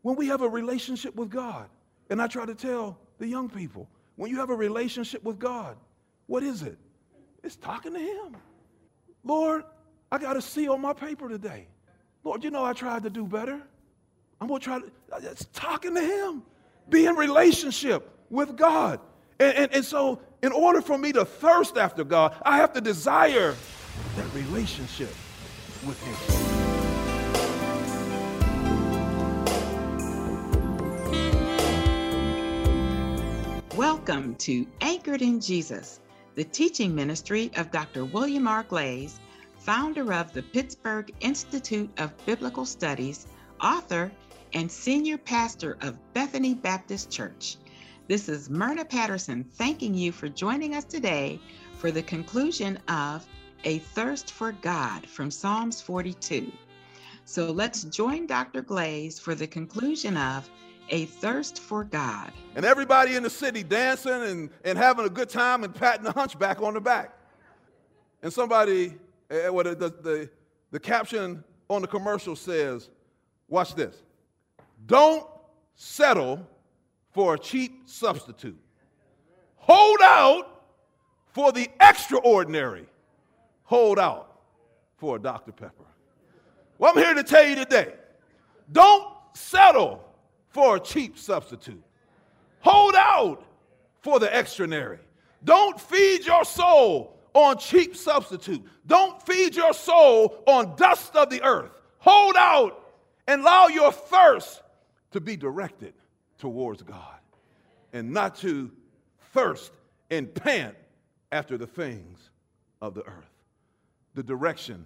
when we have a relationship with God, and I try to tell the young people, when you have a relationship with God, what is it? It's talking to him. Lord, I got a C on my paper today. Lord, you know I tried to do better. I'm going to try to, it's talking to him. Be in relationship with God. And so in order for me to thirst after God, I have to desire that relationship with him. Welcome to Anchored in Jesus, the teaching ministry of Dr. William R. Glaze, founder of the Pittsburgh Institute of Biblical Studies, author, and senior pastor of Bethany Baptist Church. This is Myrna Patterson thanking you for joining us today for the conclusion of A Thirst for God from Psalms 42. So let's join Dr. Glaze for the conclusion of A Thirst for God. And everybody in the city dancing and having a good time and patting the hunchback on the back. And somebody, the caption on the commercial says, watch this, don't settle for a cheap substitute. Hold out for the extraordinary. Hold out for a Dr. Pepper. Well, I'm here to tell you today, don't settle for a cheap substitute. Hold out for the extraordinary. Don't feed your soul on cheap substitute. Don't feed your soul on dust of the earth. Hold out and allow your thirst to be directed towards God and not to thirst and pant after the things of the earth. The direction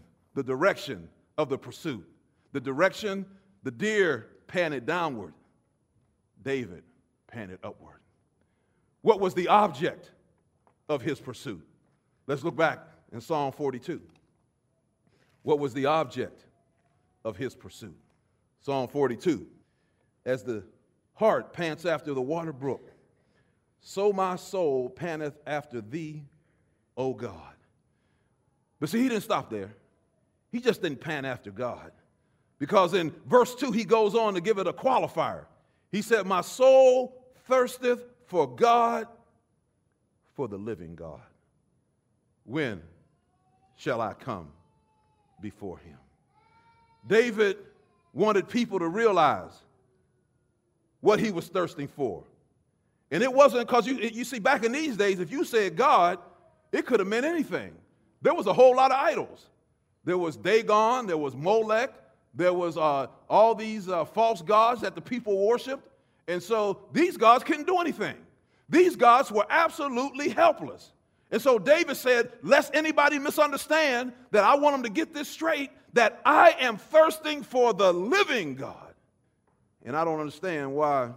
of the pursuit. The direction, the deer panted downward. David panted upward. What was the object of his pursuit? Let's look back in Psalm 42. What was the object of his pursuit? Psalm 42. As the heart pants after the water brook, so my soul panteth after thee, O God. But see, he didn't stop there. He just didn't pant after God. Because in verse 2, he goes on to give it a qualifier. He said, my soul thirsteth for God, for the living God. When shall I come before him? David wanted people to realize what he was thirsting for. And it wasn't because, you see, back in these days, if you said God, it could have meant anything. There was a whole lot of idols. There was Dagon, there was Molech, there was all these false gods that the people worshiped. And so these gods couldn't do anything. These gods were absolutely helpless. And so David said, lest anybody misunderstand that I want them to get this straight, that I am thirsting for the living God. And I don't understand why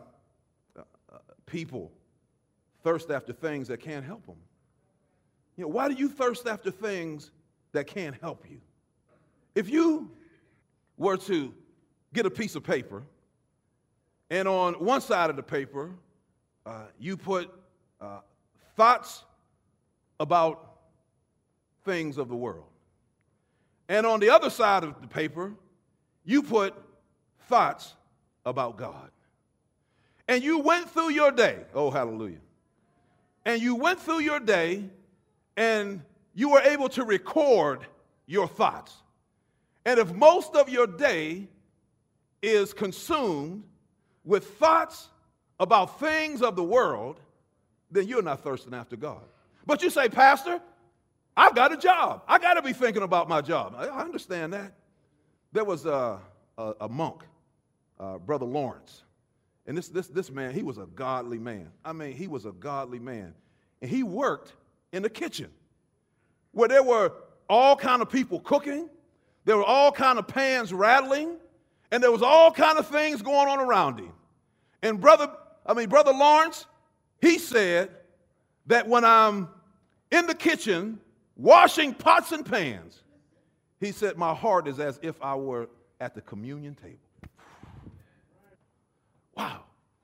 people thirst after things that can't help them. You know, why do you thirst after things that can't help you? If you were to get a piece of paper, and on one side of the paper, you put thoughts about things of the world. And on the other side of the paper, you put thoughts about God. And you went through your day, oh hallelujah, and you went through your day and you were able to record your thoughts. And if most of your day is consumed with thoughts about things of the world, then you're not thirsting after God. But you say, Pastor, I've got a job. I got to be thinking about my job. I understand that. There was a monk, Brother Lawrence. And this man, he was a godly man. I mean, he was a godly man. And he worked in the kitchen where there were all kind of people cooking. There were all kind of pans rattling. And there was all kind of things going on around him. And Brother Lawrence, he said that when I'm in the kitchen washing pots and pans, he said, my heart is as if I were at the communion table. Wow.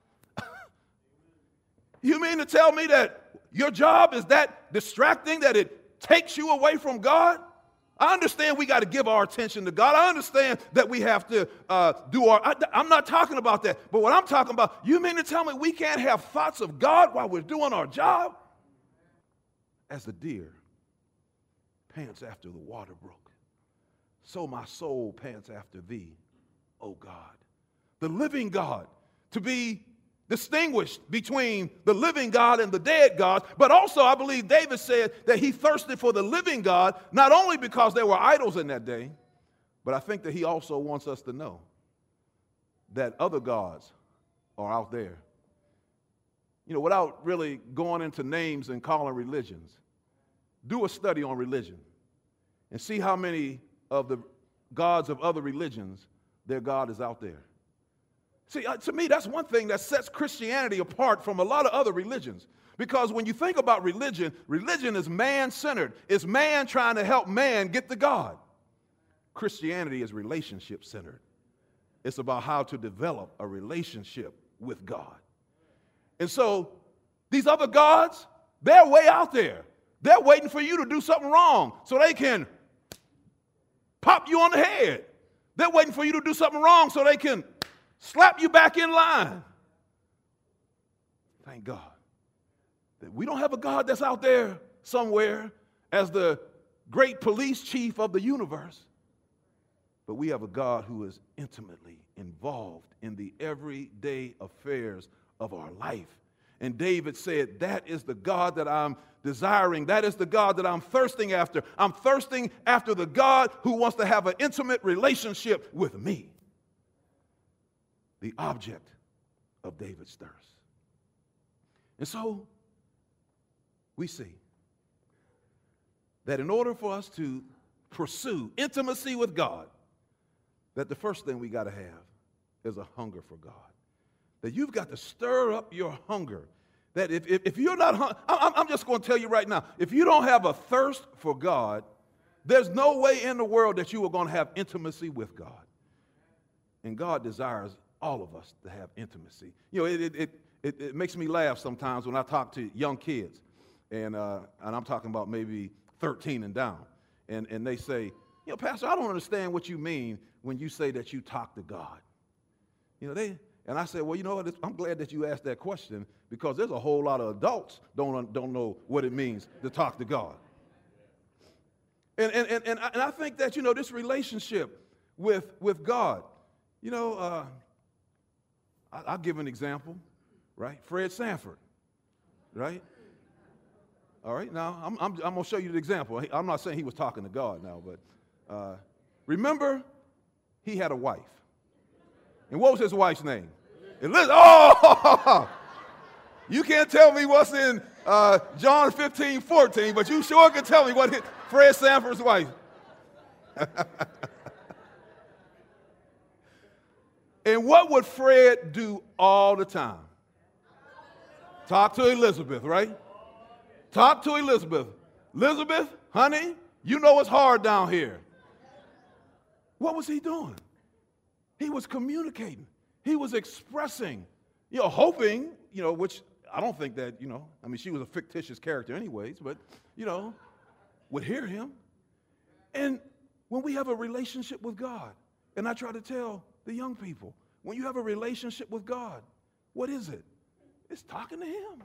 You mean to tell me that your job is that distracting that it takes you away from God? I understand we got to give our attention to God. I understand that we have to I'm not talking about that. But what I'm talking about, you mean to tell me we can't have thoughts of God while we're doing our job? As the deer pants after the water brook, so my soul pants after thee, O God. The living God, to be distinguished between the living God and the dead God. But also, I believe David said that he thirsted for the living God, not only because there were idols in that day, but I think that he also wants us to know that other gods are out there. You know, without really going into names and calling religions, do a study on religion and see how many of the gods of other religions, their God is out there. See, to me, that's one thing that sets Christianity apart from a lot of other religions. Because when you think about religion, religion is man-centered. It's man trying to help man get to God. Christianity is relationship-centered. It's about how to develop a relationship with God. And so these other gods, they're way out there. They're waiting for you to do something wrong so they can pop you on the head. They're waiting for you to do something wrong so they can slap you back in line. Thank God that we don't have a God that's out there somewhere as the great police chief of the universe, but we have a God who is intimately involved in the everyday affairs of our life. And David said, that is the God that I'm desiring. That is the God that I'm thirsting after. I'm thirsting after the God who wants to have an intimate relationship with me. The object of David's thirst. And so we see that in order for us to pursue intimacy with God, that the first thing we got to have is a hunger for God. That you've got to stir up your hunger. That if you're not, I'm just going to tell you right now, if you don't have a thirst for God, there's no way in the world that you are going to have intimacy with God. And God desires all of us to have intimacy. You know, it makes me laugh sometimes when I talk to young kids, and I'm talking about maybe 13 and down, and they say, you know, Pastor, I don't understand what you mean when you say that you talk to God. You know, and I said, well, you know what, I'm glad that you asked that question, because there's a whole lot of adults don't know what it means to talk to God. And I think that, you know, this relationship with God, you know, I'll give an example, right? Fred Sanford, right? All right, now I'm going to show you the example. I'm not saying he was talking to God now, but remember, he had a wife. And what was his wife's name? Elizabeth. Oh, you can't tell me what's in John 15:14, but you sure can tell me what Fred Sanford's wife. And what would Fred do all the time? Talk to Elizabeth, right? Talk to Elizabeth. Elizabeth, honey, you know it's hard down here. What was he doing? He was communicating. He was expressing, you know, hoping, you know, which I don't think that, you know, I mean, she was a fictitious character anyways, but, you know, would hear him. And when we have a relationship with God, and I try to tell the young people, when you have a relationship with God, what is it? It's talking to him.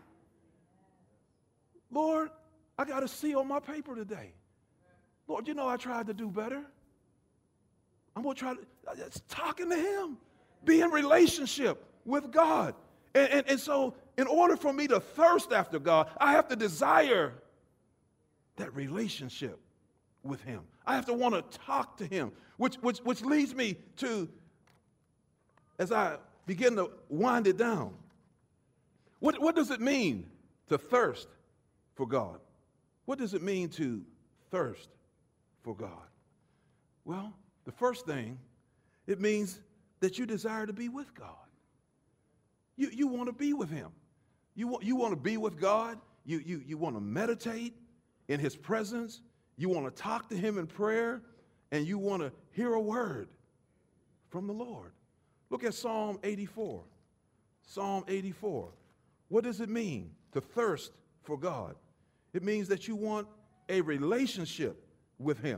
Lord, I got a C on my paper today. Lord, you know I tried to do better. I'm going to try to, it's talking to him. Be in relationship with God. And so in order for me to thirst after God, I have to desire that relationship with him. I have to want to talk to him, which leads me to, as I begin to wind it down, what does it mean to thirst for God? What does it mean to thirst for God? Well, the first thing, it means that you desire to be with God. You want to be with him. You want to be with God. You want to meditate in his presence. You want to talk to him in prayer, and you want to hear a word from the Lord. Look at Psalm 84. Psalm 84. What does it mean to thirst for God? It means that you want a relationship with him.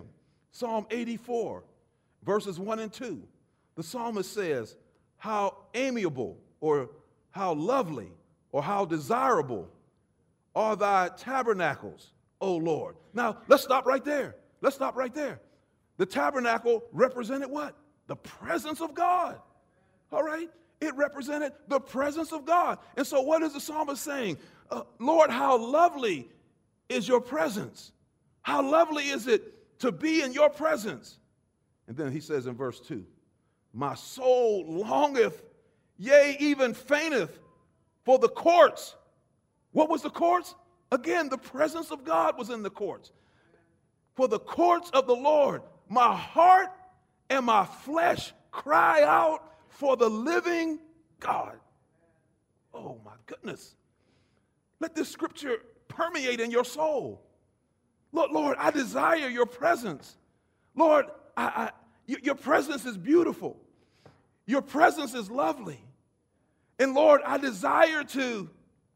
Psalm 84, verses 1 and 2. The psalmist says, how amiable or how lovely or how desirable are thy tabernacles, O Lord. Now, let's stop right there. Let's stop right there. The tabernacle represented what? The presence of God. All right? It represented the presence of God. And so what is the psalmist saying? Lord, how lovely is your presence. How lovely is it to be in your presence. And then he says in verse 2, my soul longeth, yea, even fainteth for the courts. What was the courts? Again, the presence of God was in the courts. For the courts of the Lord, my heart and my flesh cry out for the living God. Oh my goodness. Let this scripture permeate in your soul. Lord, I desire your presence. Lord, your presence is beautiful. Your presence is lovely. And Lord, I desire to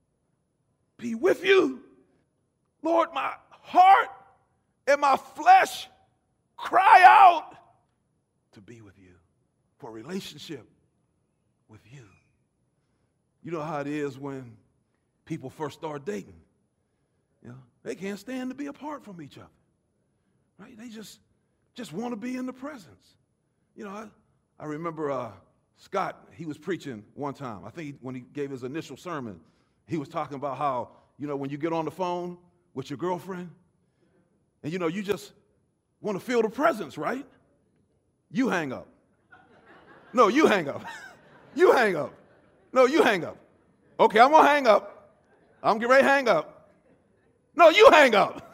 be with you. Lord, my heart and my flesh cry out to be with you, for a relationship with you. You know how it is when people first start dating. You know, they can't stand to be apart from each other. Right? They just want to be in the presence. You know, I remember Scott, he was preaching one time. I think when he gave his initial sermon, he was talking about how, you know, when you get on the phone with your girlfriend, and, you know, you just want to feel the presence, right? You hang up. No, you hang up. You hang up. No, you hang up. Okay, I'm going to hang up. I'm getting ready to hang up. No, you hang up.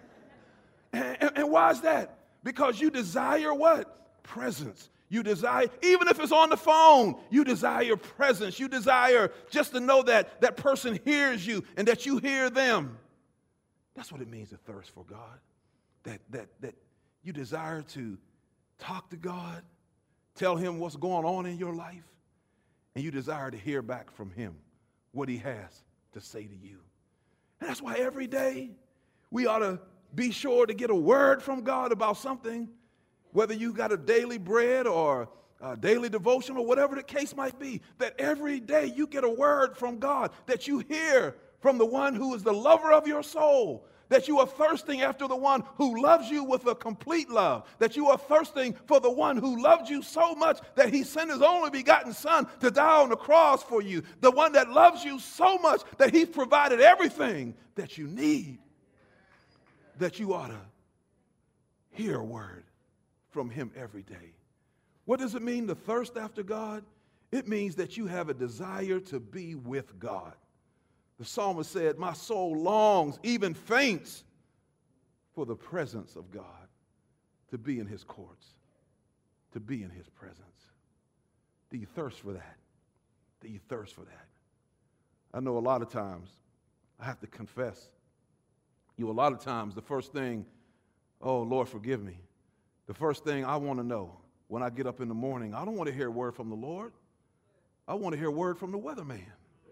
And why is that? Because you desire what? Presence. You desire, even if it's on the phone, you desire presence. You desire just to know that that person hears you and that you hear them. That's what it means to thirst for God. That you desire to talk to God, tell him what's going on in your life, and you desire to hear back from him what he has to say to you. And that's why every day we ought to be sure to get a word from God about something, whether you got a daily bread or a daily devotion or whatever the case might be, that every day you get a word from God, that you hear from the one who is the lover of your soul, that you are thirsting after the one who loves you with a complete love, that you are thirsting for the one who loved you so much that he sent his only begotten son to die on the cross for you, the one that loves you so much that he's provided everything that you need, that you ought to hear a word from him every day. What does it mean to thirst after God? It means that you have a desire to be with God. The psalmist said, my soul longs, even faints, for the presence of God, to be in his courts, to be in his presence. Do you thirst for that? Do you thirst for that? I know a lot of times, I have to confess, a lot of times the first thing, oh, Lord, forgive me. The first thing I want to know when I get up in the morning, I don't want to hear a word from the Lord. I want to hear a word from the weatherman.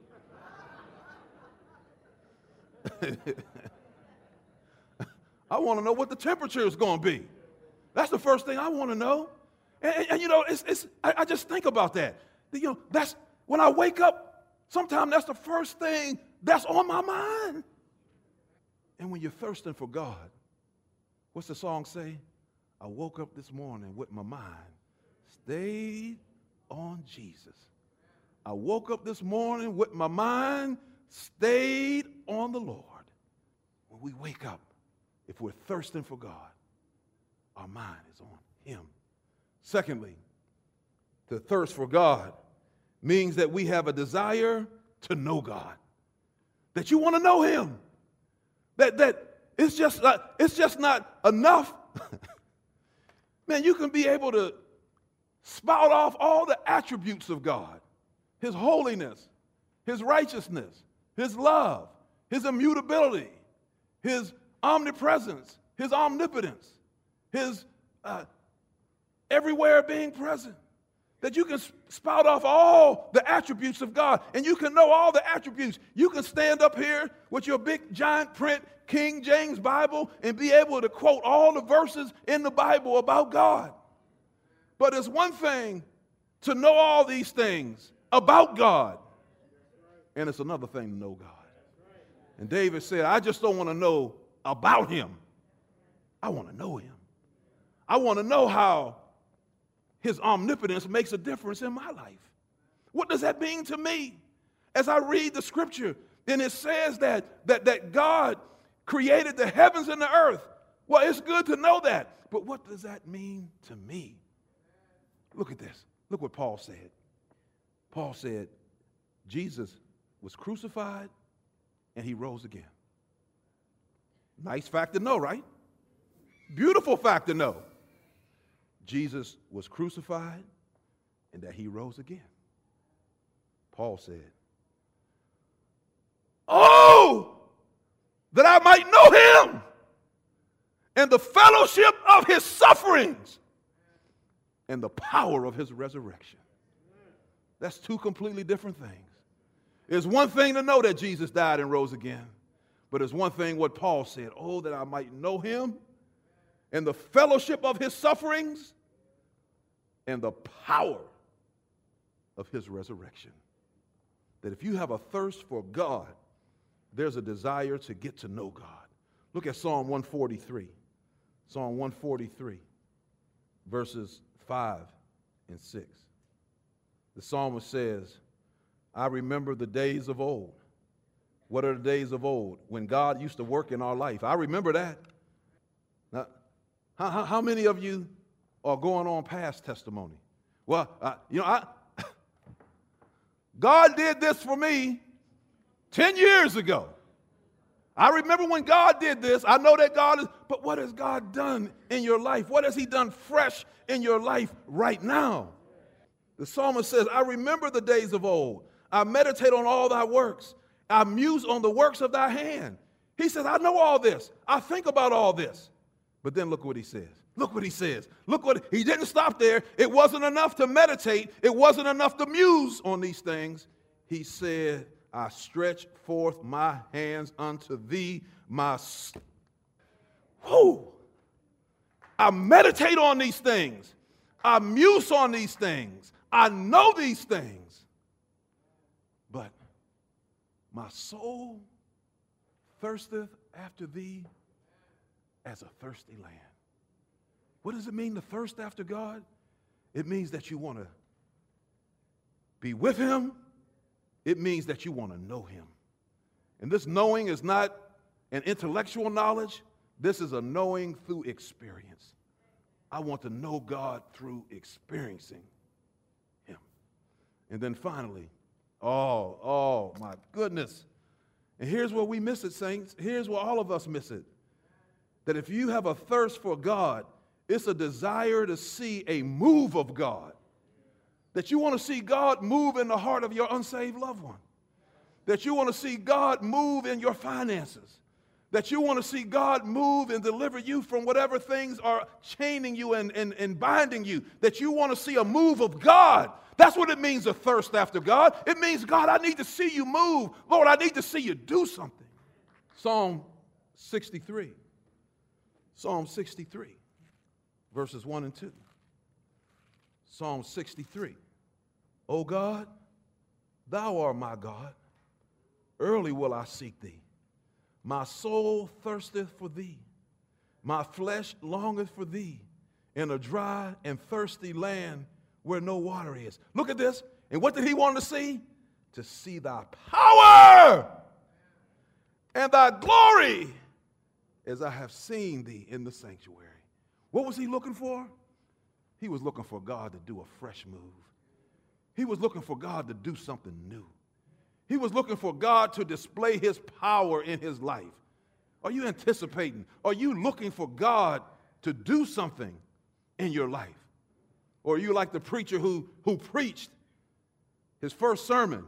I want to know what the temperature is going to be. That's the first thing I want to know. And you know, I just think about that. You know, that's when I wake up, sometimes that's the first thing that's on my mind. And when you're thirsting for God, what's the song say? I woke up this morning with my mind stayed on Jesus. I woke up this morning with my mind stayed on the Lord. When we wake up, if we're thirsting for God, our mind is on him. Secondly, to thirst for God means that we have a desire to know God, that you want to know him, that it's just not enough. Man, you can be able to spout off all the attributes of God, his holiness, his righteousness, his love, his immutability, his omnipresence, his omnipotence, his everywhere being present. that you can spout off all the attributes of God, and you can know all the attributes. You can stand up here with your big giant print King James Bible and be able to quote all the verses in the Bible about God. But it's one thing to know all these things about God, and it's another thing to know God. And David said, I just don't want to know about him. I want to know him. I want to know how his omnipotence makes a difference in my life. What does that mean to me? As I read the scripture, then it says that God created the heavens and the earth. Well, it's good to know that. But what does that mean to me? Look at this. Look what Paul said. Paul said, Jesus was crucified and he rose again. Nice fact to know, right? Beautiful fact to know. Jesus was crucified and that he rose again. Paul said, oh, that I might know him and the fellowship of his sufferings and the power of his resurrection. That's two completely different things. It's one thing to know that Jesus died and rose again, but it's one thing what Paul said, oh, that I might know him and the fellowship of his sufferings and the power of his resurrection. That if you have a thirst for God, there's a desire to get to know God. Look at Psalm 143. Psalm 143, verses 5 and 6. The psalmist says, I remember the days of old. What are the days of old? When God used to work in our life. I remember that. Now, how many of you are going on past testimony? Well, God did this for me 10 years ago. I remember when God did this. I know that God is, but what has God done in your life? What has he done fresh in your life right now? The psalmist says, I remember the days of old. I meditate on all thy works. I muse on the works of thy hand. He says, I know all this. I think about all this. But then look what he says. Look what he says. Look what he didn't stop there. It wasn't enough to meditate. It wasn't enough to muse on these things. He said, I stretch forth my hands unto thee, I meditate on these things. I muse on these things. I know these things. But my soul thirsteth after thee as a thirsty land. What does it mean to thirst after God? It means that you want to be with him. It means that you want to know him. And this knowing is not an intellectual knowledge. This is a knowing through experience. I want to know God through experiencing him. And then finally, oh my goodness. And here's where we miss it, saints. Here's where all of us miss it. That if you have a thirst for God, it's a desire to see a move of God. That you want to see God move in the heart of your unsaved loved one. That you want to see God move in your finances. That you want to see God move and deliver you from whatever things are chaining you and binding you. That you want to see a move of God. That's what it means to thirst after God. It means, God, I need to see you move. Lord, I need to see you do something. Psalm 63. Psalm 63, verses 1 and 2. Psalm 63. O God, thou art my God. Early will I seek thee. My soul thirsteth for thee. My flesh longeth for thee in a dry and thirsty land where no water is. Look at this. And what did he want to see? To see thy power and thy glory as I have seen thee in the sanctuary. What was he looking for? He was looking for God to do a fresh move. He was looking for God to do something new. He was looking for God to display his power in his life. Are you anticipating? Are you looking for God to do something in your life? Or are you like the preacher who preached his first sermon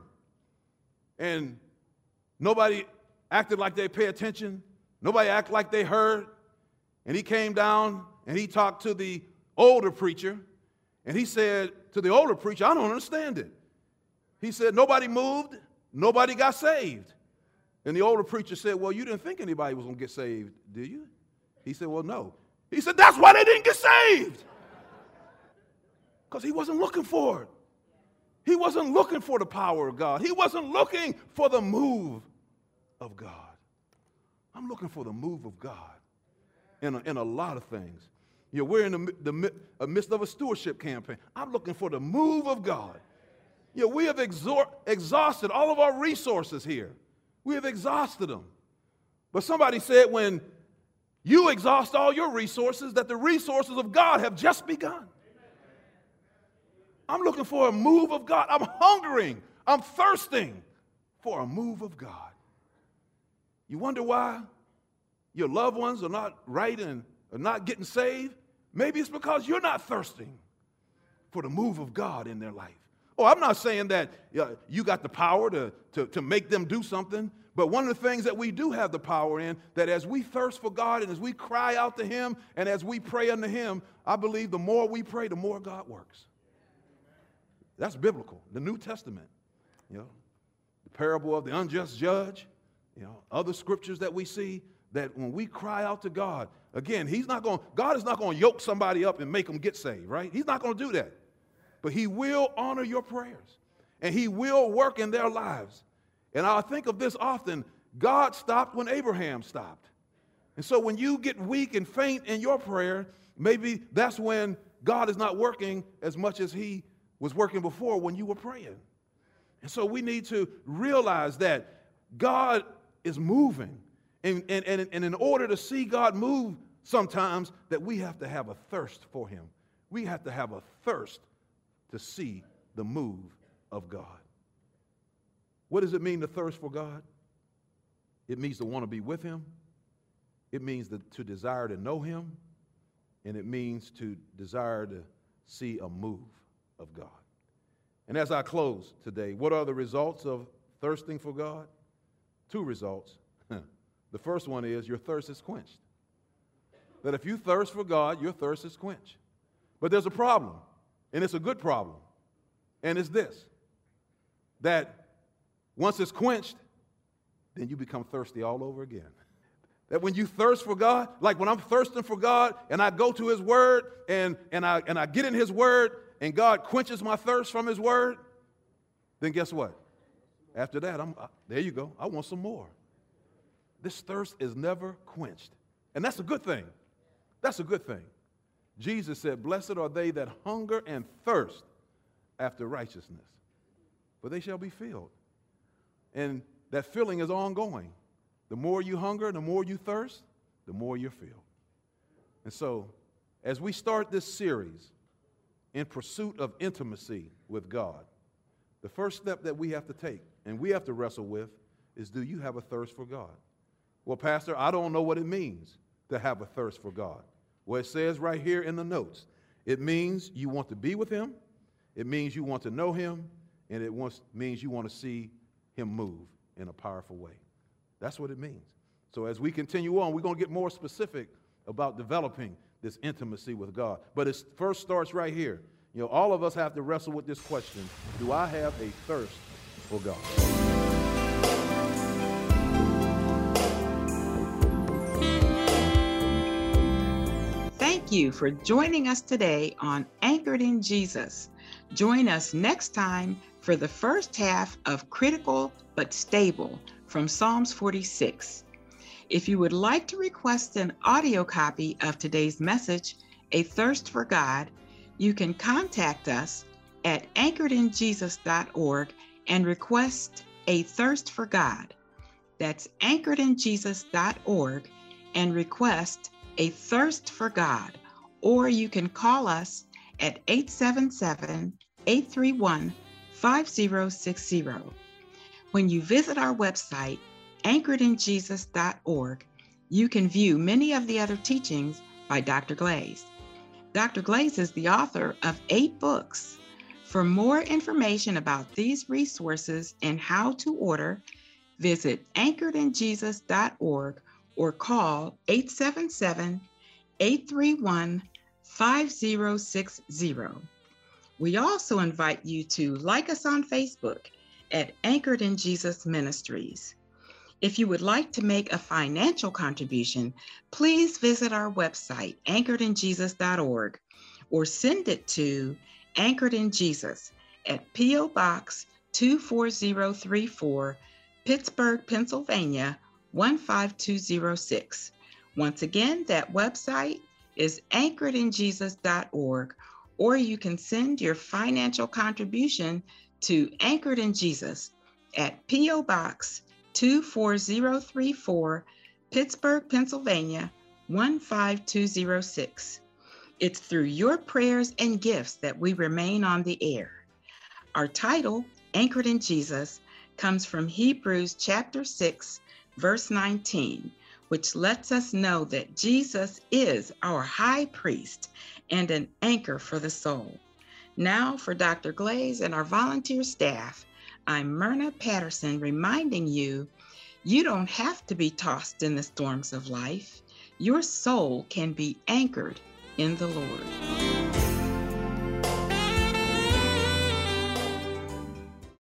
and nobody acted like they pay attention? Nobody acted like they heard? And he came down and he talked to the older preacher And he said to the older preacher, I don't understand it. He said, nobody moved, nobody got saved. And the older preacher said, well, you didn't think anybody was going to get saved, did you? He said, well, no. He said, that's why they didn't get saved. Because he wasn't looking for it. He wasn't looking for the power of God. He wasn't looking for the move of God. I'm looking for the move of God in a lot of things. You know, we're in the midst of a stewardship campaign. I'm looking for the move of God. You know, we have exhausted all of our resources here. We have exhausted them. But somebody said when you exhaust all your resources, that the resources of God have just begun. I'm looking for a move of God. I'm hungering. I'm thirsting for a move of God. You wonder why your loved ones are not right and are not getting saved? Maybe it's because you're not thirsting for the move of God in their life. Oh, I'm not saying that you got the power to make them do something, but one of the things that we do have the power in, that as we thirst for God and as we cry out to him and as we pray unto him, I believe the more we pray, the more God works. That's biblical. The New Testament, you know, the parable of the unjust judge, you know, other scriptures that we see, that when we cry out to God, again, God is not going to yoke somebody up and make them get saved, right? He's not going to do that. But he will honor your prayers, and he will work in their lives. And I think of this often. God stopped when Abraham stopped. And so when you get weak and faint in your prayer, maybe that's when God is not working as much as he was working before when you were praying. And so we need to realize that God is moving. And in order to see God move sometimes, that we have to have a thirst for him. We have to have a thirst to see the move of God. What does it mean to thirst for God? It means to want to be with him. It means to desire to know him. And it means to desire to see a move of God. And as I close today, what are the results of thirsting for God? 2 results. The first one is your thirst is quenched. That if you thirst for God, your thirst is quenched. But there's a problem, and it's a good problem. And it's this, that once it's quenched, then you become thirsty all over again. That when you thirst for God, like when I'm thirsting for God and I go to his word and I get in his word and God quenches my thirst from his word, then guess what? After that, there you go. I want some more. This thirst is never quenched. And that's a good thing. That's a good thing. Jesus said, blessed are they that hunger and thirst after righteousness, for they shall be filled. And that filling is ongoing. The more you hunger, the more you thirst, the more you're filled. And so, as we start this series in pursuit of intimacy with God, the first step that we have to take and we have to wrestle with is, do you have a thirst for God? Well, Pastor, I don't know what it means to have a thirst for God. Well, it says right here in the notes, it means you want to be with him, it means you want to know him, and it means you want to see him move in a powerful way. That's what it means. So as we continue on, we're going to get more specific about developing this intimacy with God. But it first starts right here. You know, all of us have to wrestle with this question: do I have a thirst for God? Thank you for joining us today on Anchored in Jesus. Join us next time for the first half of Critical but Stable from Psalms 46. If you would like to request an audio copy of today's message, A Thirst for God, you can contact us at anchoredinjesus.org and request A Thirst for God. That's anchoredinjesus.org and request A Thirst for God. Or you can call us at 877-831-5060. When you visit our website, anchoredinjesus.org, you can view many of the other teachings by Dr. Glaze. Dr. Glaze is the author of 8 books. For more information about these resources and how to order, visit anchoredinjesus.org or call 877-831-5060. We also invite you to like us on Facebook at Anchored in Jesus Ministries. If you would like to make a financial contribution, please visit our website, anchoredinjesus.org, or send it to Anchored in Jesus at P.O. Box 24034, Pittsburgh, Pennsylvania 15206. Once again, that website is anchoredinjesus.org, or you can send your financial contribution to Anchored in Jesus at P.O. Box 24034, Pittsburgh, Pennsylvania 15206. It's through your prayers and gifts that we remain on the air. Our title, Anchored in Jesus, comes from Hebrews chapter 6, verse 19, which lets us know that Jesus is our high priest and an anchor for the soul. Now for Dr. Glaze and our volunteer staff, I'm Myrna Patterson reminding you, you don't have to be tossed in the storms of life. Your soul can be anchored in the Lord.